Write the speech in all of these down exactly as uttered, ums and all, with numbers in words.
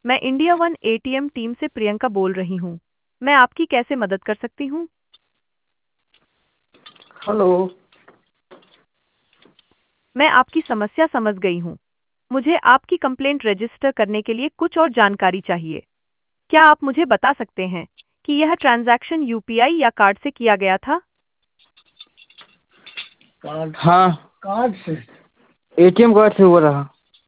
मैं India one ATM team से प्रियंका बोल रही हूँ। मैं आपकी कैसे मदद कर सकती हूँ? हेलो। मैं आपकी समस्या समझ गई हूँ। मुझे आपकी कंप्लेंट रजिस्टर करने के लिए कुछ और जानकारी चाहिए। क्या आप मुझे बता सकते हैं कि यह ट्रांजैक्शन यूपीआई या कार्ड से किया गया था? कार्ड, हाँ, कार्ड से। एटीएम कार्ड से हुआ रहा।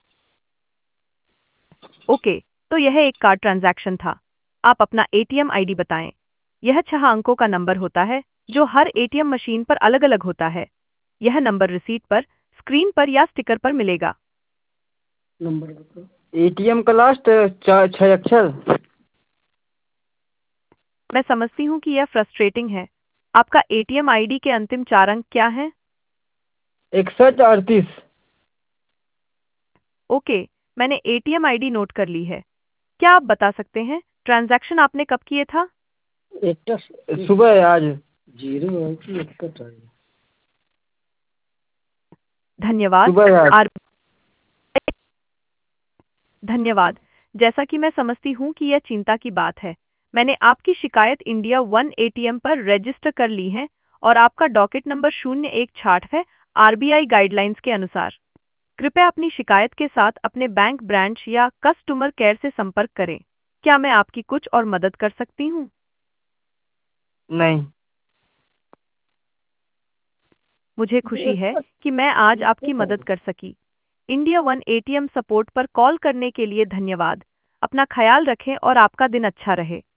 ओके, तो यह एक कार्ड ट्रांजैक्शन था। आप अपना एटीएम आईडी बताएं। यह छह अंकों का नंबर होता है जो हर एटीएम मशीन पर अलग-अलग होता है। यह नंबर रिसीट पर, स्क्रीन पर या स्टिकर पर मिलेगा। नंबर बताओ। एटीएम का लास्ट चार छह अक्षर। मैं समझती हूँ कि यह फ्रस्ट्रेटिंग है। आपका एटीएम आईडी के अंतिम चार अंक क्या हैं? इकसठ अड़तीस। ओके, मैंने एटीएम आईडी नोट कर ली है। क्या आप बता सकते हैं ट्रांजैक्शन आपने कब किए था? एक तो सुबह है आज। जीरो है कि इकसठ है? धन्यवाद। सुबह है आज। आर धन्यवाद। जैसा कि मैं समझती हूँ कि यह चिंता की बात है। मैंने आपकी शिकायत इंडिया वन एटीएम पर रजिस्टर कर ली है और आपका डॉकेट नंबर शून्य एक छाठ है आरबीआई गाइडलाइंस के अनुसार। कृपया अपनी शिकायत के साथ अपने बैंक ब्रांच या कस्टमर केयर से संपर्क करें। क्या मैं आपकी कुछ और मदद कर सकती हूँ? नहीं। मुझे खुशी है कि मैं आज आपकी मदद कर सकी। इंडिया वन एटीएम सपोर्ट पर कॉल करने के लिए धन्यवाद। अपना ख्याल रखें और आपका दिन अच्छा रहे।